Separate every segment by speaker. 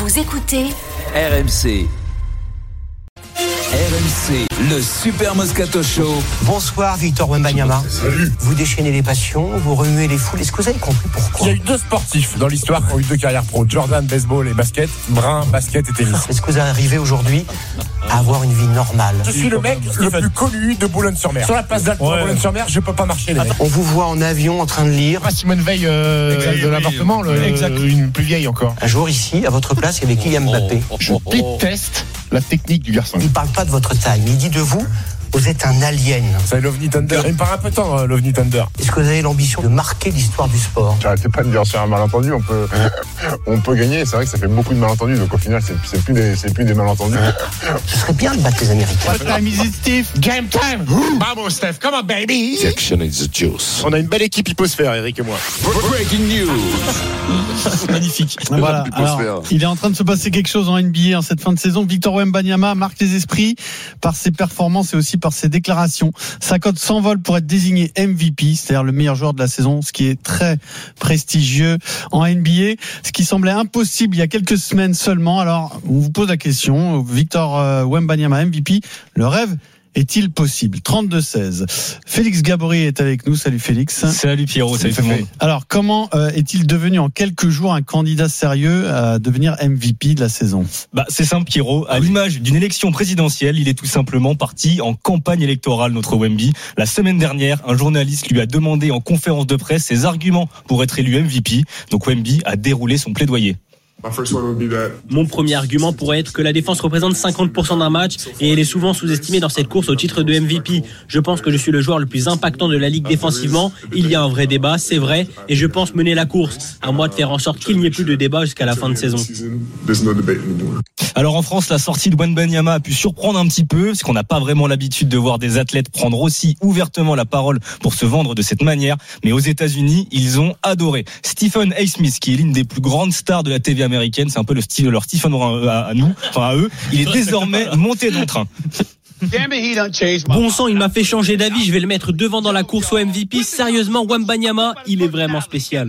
Speaker 1: Vous écoutez
Speaker 2: RMC. RMC, le Super Moscato Show.
Speaker 3: Bonsoir Victor Wembanyama.
Speaker 4: Salut.
Speaker 3: Vous déchaînez les passions, vous remuez les foules. Est-ce que vous avez compris pourquoi?
Speaker 4: Il y a eu 2 sportifs dans l'histoire qui ont eu 2 carrières pro. Jordan, baseball et basket. Brun, basket et tennis.
Speaker 3: Est-ce que vous arrivez aujourd'hui à avoir une vie normale?
Speaker 4: Je suis le mec le plus connu de Boulogne-sur-Mer. Sur la place d'Alpes à Boulogne-sur-Mer, je peux pas marcher. Les mecs.
Speaker 3: On vous voit en avion en train de lire.
Speaker 4: Simone Veil de l'appartement, une plus vieille encore.
Speaker 3: Un jour ici, à votre place, il y avait Kylian Mbappé.
Speaker 4: Je déteste la technique du garçon.
Speaker 3: Il parle pas de votre taille, mais il dit de vous, vous êtes un alien.
Speaker 4: C'est l'OVNI Thunder. Il me paraît un peu temps, l'OVNI Thunder.
Speaker 3: Est-ce que vous avez l'ambition de marquer l'histoire du sport?
Speaker 5: J'arrêtais pas de dire c'est un malentendu, on peut gagner. C'est vrai que ça fait beaucoup de malentendus, donc au final c'est plus des malentendus.
Speaker 3: Ce serait bien de battre les Américains.
Speaker 4: What time is it, Steve? Game time. Bravo, Steph. Come on, baby.
Speaker 2: The action is the juice.
Speaker 4: On a une belle équipe hipposphère, Eric et moi.
Speaker 2: Breaking news.
Speaker 6: Magnifique. Voilà. Alors, il est en train de se passer quelque chose en NBA en cette fin de saison. Victor Wembanyama marque les esprits par ses performances et aussi par ses déclarations. Sa cote s'envole pour être désigné MVP, c'est-à-dire le meilleur joueur de la saison, ce qui est très prestigieux en NBA, ce qui semblait impossible il y a quelques semaines seulement. Alors, on vous pose la question, Victor Wembanyama MVP, le rêve est-il possible? 32-16. Félix Gabory est avec nous. Salut Félix.
Speaker 7: Salut Pierrot, salut tout le monde.
Speaker 6: Alors, comment est-il devenu en quelques jours un candidat sérieux à devenir MVP de la saison?
Speaker 7: C'est simple Pierrot, à l'image d'une élection présidentielle, il est tout simplement parti en campagne électorale, notre Wemby. La semaine dernière, un journaliste lui a demandé en conférence de presse ses arguments pour être élu MVP. Donc Wemby a déroulé son plaidoyer.
Speaker 8: Mon premier argument pourrait être que la défense représente 50% d'un match et elle est souvent sous-estimée dans cette course au titre de MVP. Je pense que je suis le joueur le plus impactant de la ligue défensivement. Il y a un vrai débat, c'est vrai, et je pense mener la course. À moi de faire en sorte qu'il n'y ait plus de débat jusqu'à la fin de saison.
Speaker 7: Alors en France, la sortie de Wembanyama a pu surprendre un petit peu, parce qu'on n'a pas vraiment l'habitude de voir des athlètes prendre aussi ouvertement la parole pour se vendre de cette manière. Mais aux États-Unis, ils ont adoré. Stephen A. Smith, qui est l'une des plus grandes stars de la TV américaine, c'est un peu le style de leur Stephen à nous, enfin à eux, il est désormais monté dans le train.
Speaker 8: Bon sang, il m'a fait changer d'avis, je vais le mettre devant dans la course au MVP. Sérieusement, Wembanyama, il est vraiment spécial.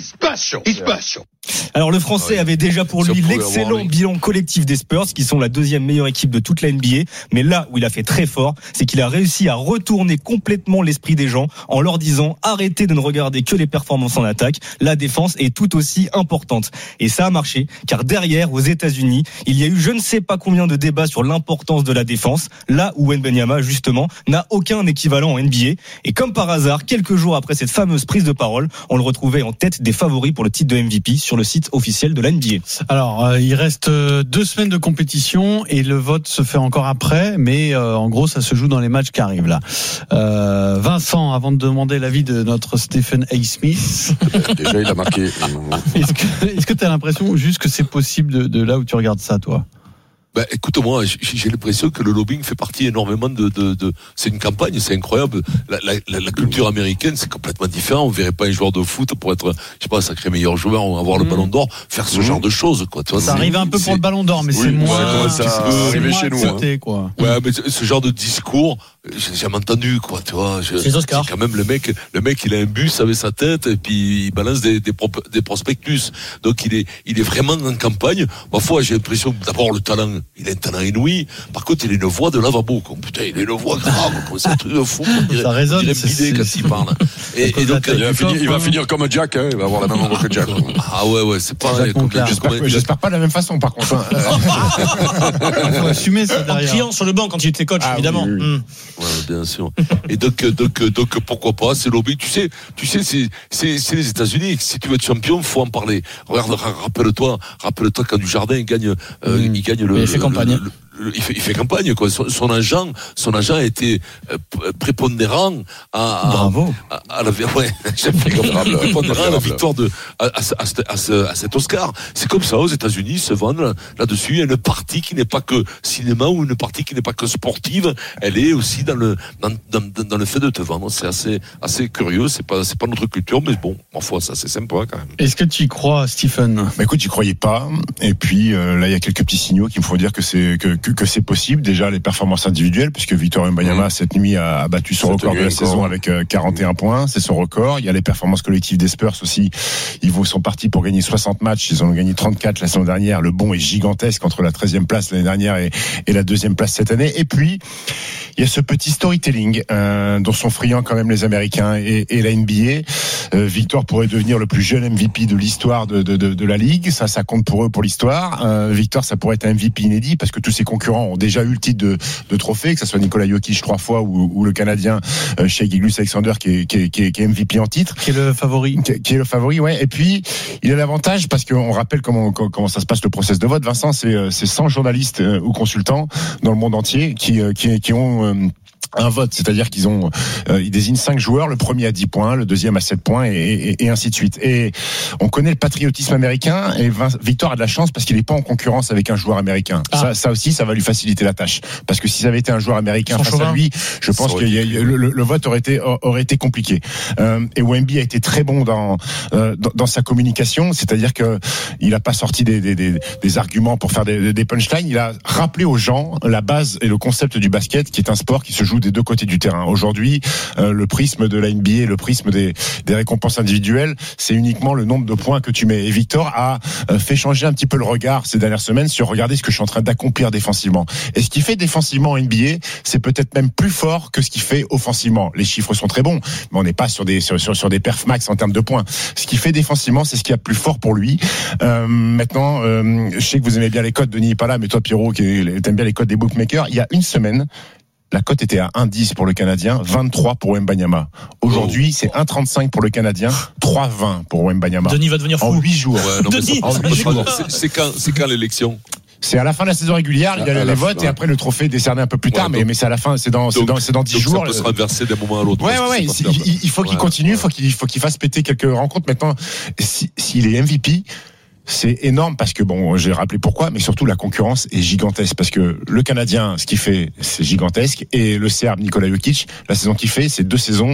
Speaker 7: Alors le Français avait déjà pour lui l'excellent bilan collectif des Spurs, qui sont la deuxième meilleure équipe de toute la NBA. Mais là où il a fait très fort, c'est qu'il a réussi à retourner complètement l'esprit des gens en leur disant arrêtez de ne regarder que les performances en attaque, la défense est tout aussi importante. Et ça a marché, car derrière, aux États-Unis, il y a eu je ne sais pas combien de débats sur l'importance de la défense, là où Wembanyama justement n'a aucun équivalent en NBA. Et comme par hasard, quelques jours après cette fameuse prise de parole, on le retrouvait en tête des favoris pour le titre de MVP sur le site officiel de la NBA.
Speaker 6: Alors, il reste 2 semaines de compétition et le vote se fait encore après, mais en gros, ça se joue dans les matchs qui arrivent là. Vincent, avant de demander l'avis de notre Stephen A. Smith,
Speaker 5: Déjà il a marqué.
Speaker 6: est-ce que tu as l'impression juste que c'est possible de là où tu regardes ça, toi?
Speaker 9: Écoute-moi, j'ai l'impression que le lobbying fait partie énormément de c'est une campagne, c'est incroyable. La culture américaine, c'est complètement différent. On verrait pas un joueur de foot pour être, je sais pas, un sacré meilleur joueur, avoir le ballon d'or, faire ce genre de choses, quoi. Tu vois,
Speaker 6: ça arrive un peu pour le ballon d'or, mais c'est moins,
Speaker 5: ça arrive chez nous.
Speaker 6: Quoi.
Speaker 9: Ouais, mais ce genre de discours, j'ai jamais entendu, quoi, tu vois.
Speaker 6: C'est Oscar.
Speaker 9: C'est quand même le mec, il a un bus avec sa tête et puis il balance des prospectus. Donc il est vraiment en campagne. Parfois, j'ai l'impression que d'abord le talent, il a un talent inouï. Par contre, il a une voix de lavabo, quoi. Putain, il a une voix grave, quoi. C'est un truc de fou.
Speaker 6: Ça résonne.
Speaker 9: Il est quand il parle. Et donc,
Speaker 5: il va finir comme Jack, hein. Il va avoir la même voix que Jack.
Speaker 9: Ah ouais, c'est pareil.
Speaker 4: J'espère pas de la même façon, par contre.
Speaker 6: Il faut assumer ça derrière.
Speaker 7: En criant sur le banc quand il était coach, évidemment.
Speaker 5: Oui.
Speaker 9: Ouais, bien sûr. Et donc pourquoi pas, c'est lobby. Tu sais, c'est les États-Unis. Si tu veux être champion, faut en parler. Regarde, rappelle-toi quand Dujardin il gagne le.
Speaker 7: Il fait campagne.
Speaker 9: Il fait campagne, quoi. Son agent a été prépondérant
Speaker 6: Bravo.
Speaker 9: à la victoire à cet Oscar. C'est comme ça aux États-Unis, se vendent là-dessus. Il y a une partie qui n'est pas que cinéma ou une partie qui n'est pas que sportive. Elle est aussi dans le fait de te vendre. C'est assez curieux. C'est pas notre culture, mais bon, en foi, ça c'est sympa quand même.
Speaker 6: Est-ce que tu y crois, Stephen?
Speaker 4: Écoute, j'y croyais pas. Et puis là, il y a quelques petits signaux qui me font dire que que c'est possible. Déjà les performances individuelles, puisque Victor Wembanyama cette nuit a battu son record de la saison avec 41 points, c'est son record. Il y a les performances collectives des Spurs aussi. Ils sont partis pour gagner 60 matchs, ils en ont gagné 34 la saison dernière. Le bond est gigantesque entre la 13e place l'année dernière et la 2e place cette année. Et puis il y a ce petit storytelling dont sont friands quand même les Américains et la NBA. Victor pourrait devenir le plus jeune MVP de l'histoire de la Ligue. Ça compte pour eux pour l'histoire. Victor, ça pourrait être un MVP inédit parce que tous ses concurrents ont déjà eu le titre de trophée, que ce soit Nikola Jokic 3 fois ou le Canadien Shai Gilgeous-Alexander qui est MVP en titre.
Speaker 6: Qui est le favori.
Speaker 4: Qui est le favori, ouais. Et puis, il a l'avantage parce qu'on rappelle comment ça se passe le process de vote. Vincent, c'est 100 journalistes ou consultants dans le monde entier qui ont un vote, c'est-à-dire ils désignent 5 joueurs, le premier à 10 points, le deuxième à 7 points et ainsi de suite. Et on connaît le patriotisme américain et Victor a de la chance parce qu'il n'est pas en concurrence avec un joueur américain. Ça aussi, ça va lui faciliter la tâche. Parce que si ça avait été un joueur américain face à lui, je pense que le vote aurait été compliqué. Et Wemby a été très bon dans sa communication, c'est-à-dire que il a pas sorti des arguments pour faire des punchlines, il a rappelé aux gens la base et le concept du basket qui est un sport qui se joue des deux côtés du terrain. Aujourd'hui, le prisme de la NBA, le prisme des récompenses individuelles, c'est uniquement le nombre de points que tu mets. Et Victor a fait changer un petit peu le regard ces dernières semaines sur regarder ce que je suis en train d'accomplir défensivement. Et ce qu'il fait défensivement en NBA, c'est peut-être même plus fort que ce qu'il fait offensivement. Les chiffres sont très bons, mais on n'est pas sur des perfs max en termes de points. Ce qu'il fait défensivement, c'est ce qu'il y a de plus fort pour lui. Maintenant, je sais que vous aimez bien les cotes, Denis n'est pas là, mais toi, Pierrot, t'aimes bien les cotes des bookmakers. Il y a une semaine, la cote était à 1,10 pour le Canadien, 23 pour Wembanyama. Aujourd'hui, c'est 1,35 pour le Canadien, 3,20 pour Wembanyama.
Speaker 7: Denis va devenir fou.
Speaker 4: En 8 jours.
Speaker 9: Ouais, non,
Speaker 7: Denis,
Speaker 9: c'est quand l'élection?
Speaker 4: C'est à la fin de la saison régulière, il y a les votes et après le trophée est décerné un peu plus tard, mais c'est à la fin, c'est dans 10 jours.
Speaker 9: Ça peut se renverser d'un moment à l'autre.
Speaker 4: Ouais. Il faut qu'il continue, il faut qu'il fasse péter quelques rencontres. Maintenant, s'il est MVP, c'est énorme parce que j'ai rappelé pourquoi, mais surtout la concurrence est gigantesque parce que le Canadien, ce qu'il fait, c'est gigantesque et le Serbe Nikola Jokic, la saison qu'il fait, c'est 2 saisons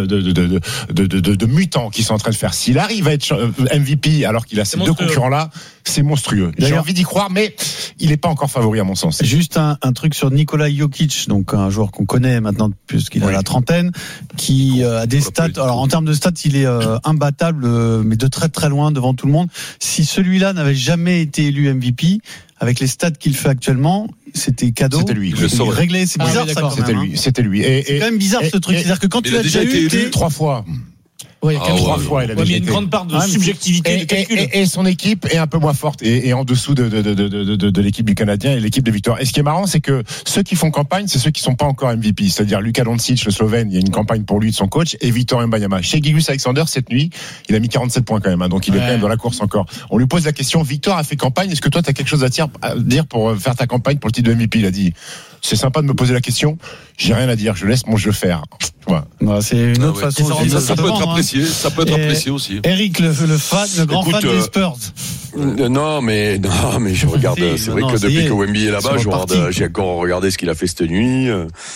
Speaker 4: de mutants qui sont en train de faire. S'il arrive à être MVP alors qu'il a ces deux concurrents-là, c'est monstrueux. J'ai envie d'y croire, mais il n'est pas encore favori à mon sens.
Speaker 6: Juste un truc sur Nikola Jokic, donc un joueur qu'on connaît maintenant puisqu'il a la trentaine, qui a des stats. Alors en termes de stats, il est imbattable, mais de très très loin devant tout le monde. Si celui-là n'avait jamais été élu MVP, avec les stats qu'il fait actuellement, c'était cadeau.
Speaker 4: C'était lui.
Speaker 6: Il réglait, c'est bizarre ça quand même.
Speaker 4: C'était lui.
Speaker 6: C'est quand même bizarre ce truc. C'est-à-dire que quand tu as déjà eu
Speaker 4: 3 fois.
Speaker 7: Ouais, il y a
Speaker 4: 3 fois, il a
Speaker 7: il y a une grande part de subjectivité, de calcul.
Speaker 4: Et son équipe est un peu moins forte et en dessous de l'équipe du Canadien et l'équipe de Victor. Et ce qui est marrant, c'est que ceux qui font campagne, c'est ceux qui sont pas encore MVP. C'est-à-dire Luka Doncic, le Slovène, il y a une campagne pour lui de son coach, et Victor Wembanyama. Shai Gilgeous-Alexander, cette nuit, il a mis 47 points quand même, donc il est quand même dans la course encore. On lui pose la question, Victor a fait campagne, est-ce que toi, tu as quelque chose à dire pour faire ta campagne pour le titre de MVP? Il a dit, c'est sympa de me poser la question, j'ai rien à dire, je laisse mon jeu faire.
Speaker 6: Ouais, c'est une autre façon.
Speaker 9: Ça peut être apprécié. Ça peut être apprécié aussi.
Speaker 6: Eric, le grand fan des Spurs.
Speaker 1: Non, mais je regarde. C'est vrai que depuis que Wemby est là-bas, j'ai encore regardé ce qu'il a fait cette nuit.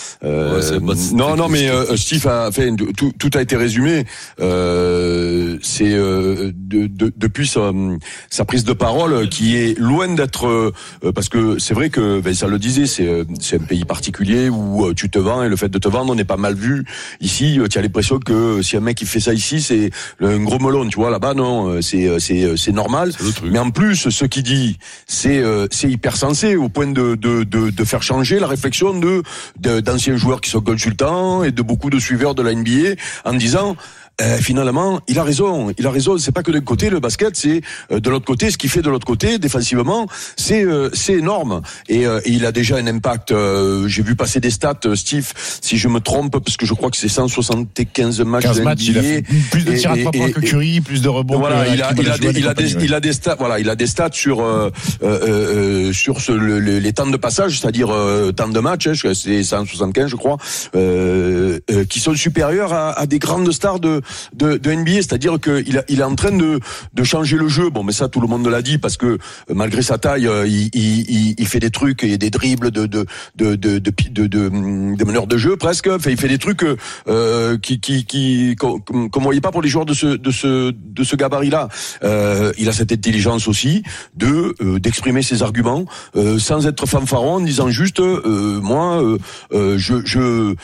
Speaker 1: Mais Steve a fait tout a été résumé. C'est depuis sa prise de parole qui est loin d'être parce que c'est vrai que ça le disait, c'est un pays particulier où tu te vends et le fait de te vendre n'est pas mal vu. Ici, tu as l'impression que si un mec il fait ça ici, c'est un gros melon, tu vois. Là-bas, non, c'est normal. Mais en plus, ce qu'il dit, c'est hyper sensé au point de faire changer la réflexion d'anciens joueurs qui sont consultants et de beaucoup de suiveurs de la NBA en disant. Finalement, il a raison. C'est pas que d'un côté le basket, c'est de l'autre côté. Ce qu'il fait de l'autre côté, défensivement, c'est énorme. Et il a déjà un impact. J'ai vu passer des stats, Steve, si je me trompe, parce que je crois que c'est 175 matchs de NBA.
Speaker 4: Il a fait plus de tirs à 3 points que Curry, plus de rebonds.
Speaker 1: Voilà, il a des stats. Voilà, il a des stats sur les temps de passage, c'est-à-dire temps de match. C'est 175, je crois, qui sont supérieurs à des grandes stars de de NBA, c'est-à-dire que il est en train de changer le jeu. Bon, mais ça tout le monde l'a dit parce que malgré sa taille, il fait des trucs et des dribbles de meneurs de jeu presque. Enfin, il fait des trucs qu'on voyait pas pour les joueurs de ce gabarit-là. Il a cette intelligence aussi d'exprimer ses arguments sans être fanfaron, en disant juste moi je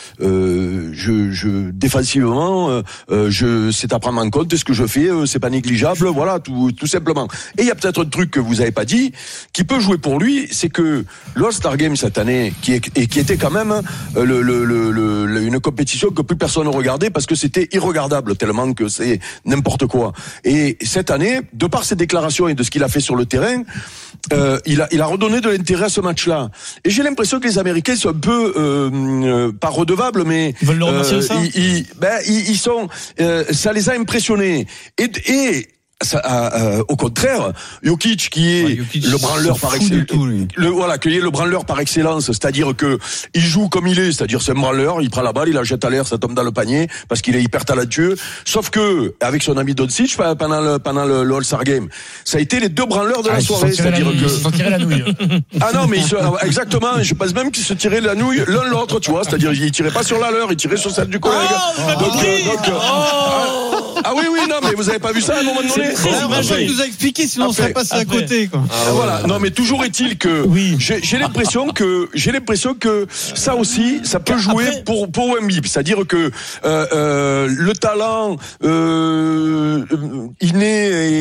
Speaker 1: défensivement c'est à prendre en compte, ce que je fais c'est pas négligeable, voilà, tout simplement. Et il y a peut-être un truc que vous avez pas dit qui peut jouer pour lui, c'est que l'All-Star Game cette année qui était quand même une compétition que plus personne ne regardait parce que c'était irregardable tellement que c'est n'importe quoi. Et cette année, de par ses déclarations et de ce qu'il a fait sur le terrain, il a redonné de l'intérêt à ce match-là. Et j'ai l'impression que les Américains sont un peu pas redevables, mais
Speaker 6: ils veulent le remercier ça.
Speaker 1: Ils sont, ça les a impressionnés. Et ça, au contraire, Jokic qui est le branleur par excellence, qui est le branleur par excellence, c'est-à-dire que il joue comme il est, c'est-à-dire c'est un branleur, il prend la balle, il la jette à l'air, ça tombe dans le panier parce qu'il est hyper talentueux. Sauf que avec son ami Doncic pendant le All-Star Game, ça a été les deux branleurs de la soirée, c'est-à-dire que
Speaker 4: ils se sont tirés la nouille.
Speaker 1: Ah non, mais exactement, je pense même qu'ils se tiraient la nouille l'un l'autre, tu vois, c'est-à-dire ils tiraient pas sur la leur, ils tiraient sur celle du collègue. Ah oui, non, mais vous avez pas vu ça à un moment donné?
Speaker 6: Benjamin nous a expliqué, sinon on serait passé à côté, quoi.
Speaker 1: Voilà. Non, mais toujours est-il que j'ai l'impression que ça aussi, ça peut jouer pour Wemby. C'est-à-dire que le talent inné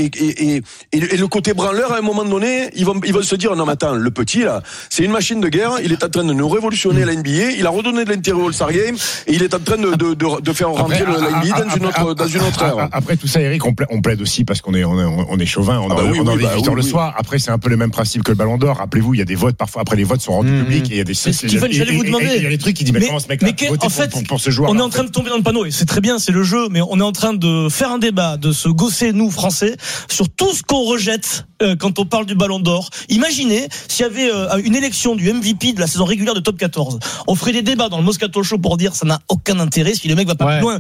Speaker 1: et le côté branleur, à un moment donné, ils vont se dire non, mais attends, le petit là, c'est une machine de guerre. Il est en train de nous révolutionner la NBA. Il a redonné de l'intérêt au All-Star Game et il est en train de faire rentrer la NBA dans une autre ère.
Speaker 4: Après tout ça, Eric, on plaide aussi parce qu'on est chauvin, on a envie de victoire le soir. Après, c'est un peu le même principe que le Ballon d'Or. Rappelez-vous, il y a des votes parfois. Après, les votes sont rendus publics et il y a des.
Speaker 10: Steven, j'allais vous demander.
Speaker 4: Il y a des trucs qui disent mais comment ce mec-là voter pour ce joueur.
Speaker 10: On est en train de tomber dans le panneau et c'est très bien, c'est le jeu, mais on est en train de faire un débat, de se gosser nous Français sur tout ce qu'on rejette quand on parle du Ballon d'Or. Imaginez s'il y avait une élection du MVP de la saison régulière de Top 14. On ferait des débats dans le Moscato Show pour dire ça n'a aucun intérêt si le mec va pas plus loin.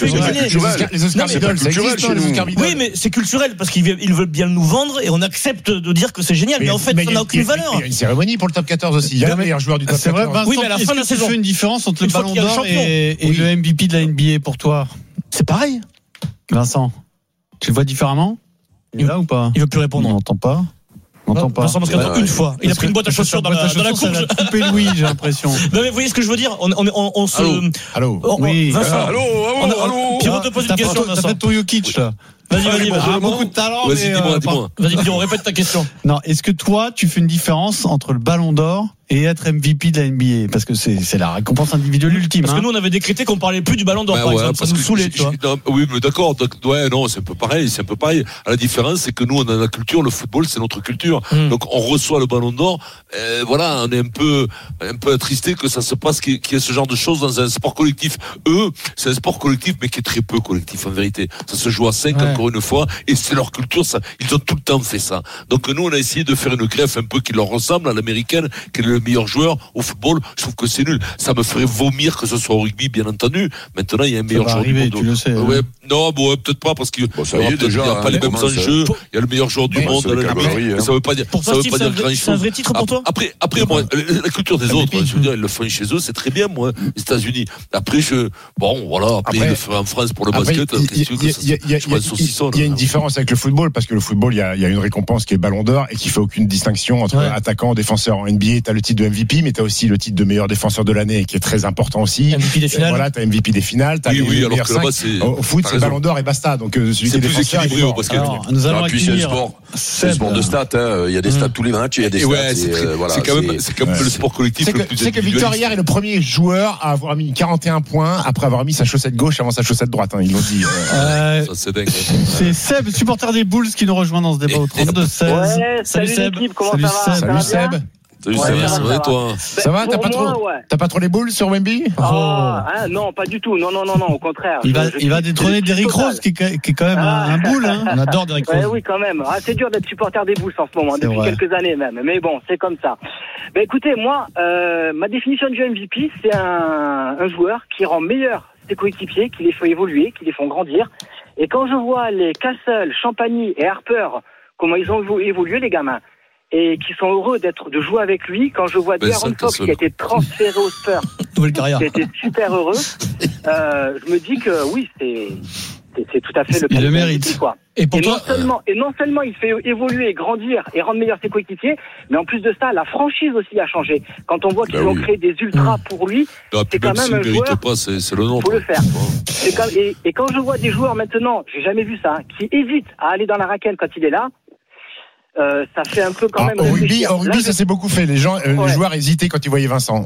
Speaker 4: Les Oscars Middle, ça existe, les Oscars Middle.
Speaker 10: Oui, mais c'est culturel parce qu'ils veulent bien nous vendre et on accepte de dire que c'est génial. Mais en fait, ça n'a aucune valeur.
Speaker 4: Il y a une cérémonie pour le Top 14 aussi. Il y a le meilleur joueur du Top 14.
Speaker 6: C'est vrai, Vincent, oui, mais à la fin de la saison, tu fais une différence entre le Ballon d'Or et le MVP de la NBA pour toi?
Speaker 10: C'est pareil.
Speaker 6: Vincent, tu le vois différemment? Il est là ou pas?
Speaker 10: Il veut plus répondre.
Speaker 6: On n'entend pas.
Speaker 10: Vincent Moscato, une fois. Il a pris une boîte à chaussures dans la course.
Speaker 6: Il a coupé Louis, j'ai l'impression.
Speaker 10: Non, mais vous voyez ce que je veux dire? On se.
Speaker 4: Allô.
Speaker 10: Oui. Vincent.
Speaker 1: Allô.
Speaker 10: Pierrot te pose une question, Vincent.
Speaker 6: T'as fait ton Jokic, là.
Speaker 10: Vas-y.
Speaker 6: Beaucoup de talent.
Speaker 9: Dis-moi.
Speaker 10: Vas-y, on répète ta question.
Speaker 6: Non, est-ce que toi, tu fais une différence entre le Ballon d'Or et être MVP de la NBA? Parce que c'est la récompense individuelle ultime.
Speaker 10: Parce que nous, on avait décrété qu'on parlait plus du Ballon d'Or, par exemple. Ça nous saoulait, tu vois.
Speaker 9: Oui, mais d'accord. Ouais, non, c'est un peu pareil. La différence, c'est que nous, on a la culture, le football, c'est notre culture. Donc, on reçoit le Ballon d'Or. Voilà, on est un peu attristé que ça se passe, qu'il y ait ce genre de choses dans un sport collectif. Eux, c'est un sport collectif, mais qui est très peu collectif, en vérité. Ça se joue à 5, encore une fois, et c'est leur culture, ça. Ils ont tout le temps fait ça. Donc, nous, on a essayé de faire une greffe un peu qui leur ressemble à l'américaine, qui est le meilleur joueur au football. Je trouve que c'est nul. Ça me ferait vomir que ce soit au rugby, bien entendu. Maintenant, il y a un meilleur joueur du monde.
Speaker 6: Tu le sais.
Speaker 9: Non, peut-être pas, parce qu'il
Speaker 1: n'y
Speaker 9: a pas les mêmes enjeux. Il y a le meilleur joueur du monde. Ça veut pas dire grand-chose.
Speaker 10: C'est un vrai titre pour toi?
Speaker 9: Après, moi, la culture des autres, je veux dire, ils le font chez eux, c'est très bien, moi, les États-Unis. Après, après, ils le font en France pour le basket.
Speaker 4: Il y a une différence avec le football, parce que le football, il y a une récompense qui est Ballon d'Or et qui fait aucune distinction entre attaquant, défenseur. En NBA, t'as le titre de MVP, mais t'as aussi le titre de meilleur défenseur de l'année, qui est très important aussi.
Speaker 10: MVP des finales.
Speaker 4: Voilà, t'as MVP des finales. T'as
Speaker 9: alors que là-bas, c'est.
Speaker 4: Au foot, c'est Ballon d'Or et basta. Donc, celui
Speaker 9: c'est plus équilibré au basket.
Speaker 6: Nous allons
Speaker 1: accueillir. C'est un sport de stats. Il y a des stats tous les matchs. Il y a des stats.
Speaker 9: C'est quand même le sport collectif le plus.
Speaker 4: C'est que Victor hier est le premier joueur à avoir mis 41 points après avoir mis sa chaussette gauche avant sa chaussette droite. Ils l'ont dit.
Speaker 9: Ça, c'est dingue.
Speaker 6: C'est Seb, supporter des Bulls, qui nous rejoint dans ce débat au 32-16.
Speaker 11: Ouais, salut Seb. Comment ça va?
Speaker 4: Salut Seb.
Speaker 9: Salut Seb, ça va toi?
Speaker 4: Ça va, t'as pas trop les boules sur Wemby?
Speaker 11: Non, pas du tout. Non, au contraire.
Speaker 6: Il va détrôner Derrick Rose, qui est quand même un boule. On adore Derrick Rose.
Speaker 11: Oui, quand même. C'est dur d'être supporter des Bulls en ce moment, depuis quelques années même. Mais bon, c'est comme ça. Écoutez, moi, ma définition du MVP, c'est un joueur qui rend meilleur ses coéquipiers, qui les font évoluer, qui les font grandir. Et quand je vois les Castle, Champagny et Harper, comment ils ont évolué les gamins, et qui sont heureux de jouer avec lui, quand je vois De'Aaron Fox qui a été transféré aux Spurs,
Speaker 10: nouvelle carrière,
Speaker 11: qui a été super heureux, je me dis que oui, c'est tout à fait
Speaker 6: il le mérite.
Speaker 11: Quoi.
Speaker 10: Et
Speaker 11: non seulement il fait évoluer et grandir et rendre meilleurs ses coéquipiers, mais en plus de ça, la franchise aussi a changé. Quand on voit qu'ils ont créé des ultras pour lui, c'est quand même un joueur.
Speaker 9: C'est le nom.
Speaker 11: Faut le faire. Et quand je vois des joueurs maintenant, j'ai jamais vu ça, qui hésitent à aller dans la raquette quand il est là. Ça fait un peu quand même.
Speaker 4: Au rugby, ça s'est beaucoup fait. Les joueurs hésitaient quand ils voyaient Vincent.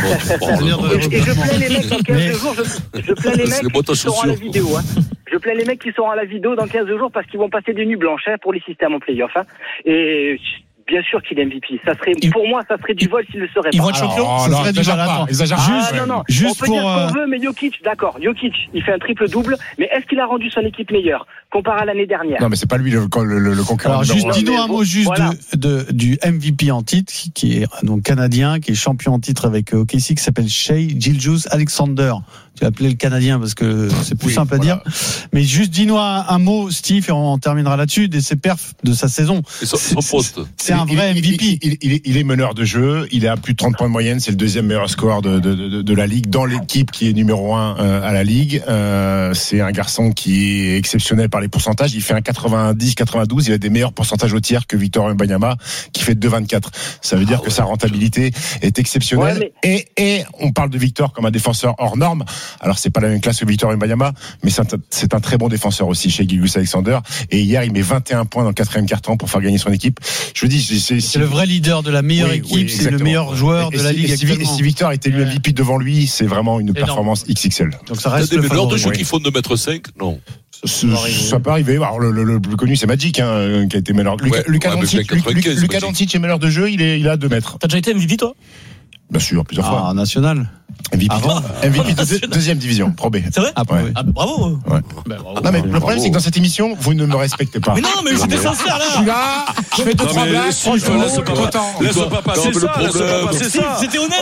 Speaker 11: Et je plains les mecs dans 15 jours. Je plains les mecs qui seront à la vidéo. Je plains les mecs qui seront à la vidéo dans 15 jours parce qu'ils vont passer des nuits blanches pour les systèmes en play-off. Et bien sûr qu'il est MVP. Pour moi, ça serait du vol s'il le serait pas.
Speaker 10: Ils vont être champions.
Speaker 6: Ça serait du vol.
Speaker 11: Non. On peut dire ce qu'on veut, mais Jokic, d'accord. Jokic, il fait un triple-double, mais est-ce qu'il a rendu son équipe meilleure comparé à l'année dernière?
Speaker 4: Non, mais c'est pas lui le concurrent.
Speaker 6: Alors, juste dis-nous un mot juste du MVP en titre, qui est donc canadien, qui est champion en titre avec OKC, qui s'appelle Shai Gilgeous-Alexander. Tu vas appeler le Canadien parce que c'est plus simple à dire. Mais juste dis-nous un mot, Steve, et on terminera là-dessus, de ses perfs de sa saison. C'est un vrai MVP.
Speaker 4: Il est meneur de jeu. Il est à plus de 30 points de moyenne. C'est le deuxième meilleur score de la Ligue dans l'équipe qui est numéro 1 à la Ligue. C'est un garçon qui est exceptionnel par les pourcentages. Il fait un 90-92. Il a des meilleurs pourcentages au tir que Victor Wembanyama qui fait 2,24. Ça veut dire que sa rentabilité est exceptionnelle. Ouais, et on parle de Victor comme un défenseur hors norme. Alors c'est pas la même classe que Victor Wembanyama, mais c'est un très bon défenseur aussi chez Gilgeous-Alexander. Et hier, il met 21 points dans le 4e quart-temps pour faire gagner son équipe. Je vous dis,
Speaker 6: c'est le vrai leader de la meilleure équipe, c'est le meilleur joueur de la Ligue actuellement.
Speaker 4: Si Victor était lui MVP devant lui, c'est vraiment une performance XXL.
Speaker 9: Donc ça reste le meneur de jeu qui font 2,5 m. Non.
Speaker 4: Ça peut arriver. Alors, le plus connu, c'est Magic, qui a été meneur. Lucas Doncic est meneur de jeu, il a 2 mètres.
Speaker 10: T'as déjà été MVP, toi?
Speaker 4: Bien sûr, plusieurs fois.
Speaker 6: National.
Speaker 4: MVP de deuxième division, Pro B.
Speaker 10: C'est vrai? Bravo.
Speaker 4: Ouais. Non, mais le problème, c'est que dans cette émission, vous ne me respectez pas.
Speaker 10: Mais non, mais j'étais sincère, là.
Speaker 4: Je suis là, je fais 2-3 blagues.
Speaker 1: Laisse pas passer ça.
Speaker 10: C'était honnête,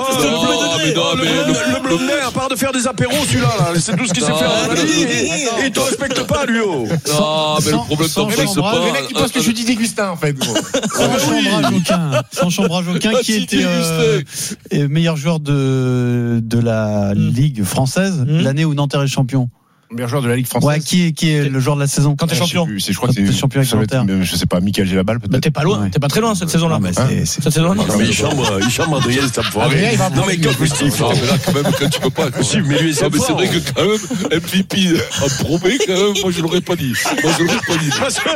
Speaker 1: le blondet, à part de faire des apéros, celui-là, c'est tout ce qu'il sait faire. Il te respecte pas, lui.
Speaker 9: Non, mais le problème, c'est pas.
Speaker 4: Les mecs qui pensent que je dis Dégustin, en fait.
Speaker 6: Sans chambrage aucun, qui était meilleur joueur de la Ligue française l'année où Nanterre est champion.
Speaker 4: Meilleur joueur de la Ligue française.
Speaker 6: Ouais, qui est le joueur de la saison?
Speaker 10: Quand t'es champion.
Speaker 4: Je crois que c'est
Speaker 6: champion avec Nanterre.
Speaker 4: Je sais pas, Michael Gélabal peut-être.
Speaker 10: Mais t'es pas loin, t'es pas très loin cette saison-là.
Speaker 6: Cette saison-là.
Speaker 1: Mais il chambre Adrien, ça me fait rire. Non, mais quand
Speaker 9: même, quand tu peux pas.
Speaker 1: Mais lui, c'est
Speaker 9: vrai que quand même, MVP en Pro B, quand même, moi je l'aurais pas dit.
Speaker 1: Parce que,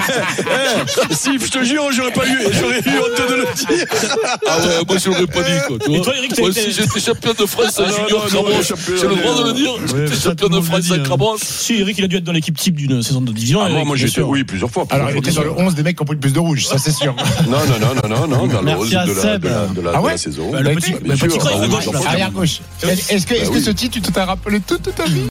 Speaker 1: si, je te jure, j'aurais eu honte de le dire.
Speaker 9: Ah ouais, moi je l'aurais pas dit, quoi.
Speaker 10: Et toi, Eric,
Speaker 9: moi, si j'étais champion de France junior Crabon, j'ai le droit de le dire. J'étais champion de France à Crabon.
Speaker 10: Si, Eric, il a dû être dans l'équipe type d'une saison de division.
Speaker 1: Moi j'étais, oui, plusieurs fois.
Speaker 4: Alors, il était dans le 11 des mecs qui ont pris le plus de rouge, ça c'est sûr.
Speaker 1: Non, dans le 11 de la saison.
Speaker 10: Le petit croix, il fait gauche.
Speaker 4: Arrière gauche. Est-ce que ce titre, tu t'en rappelles toute ta vie?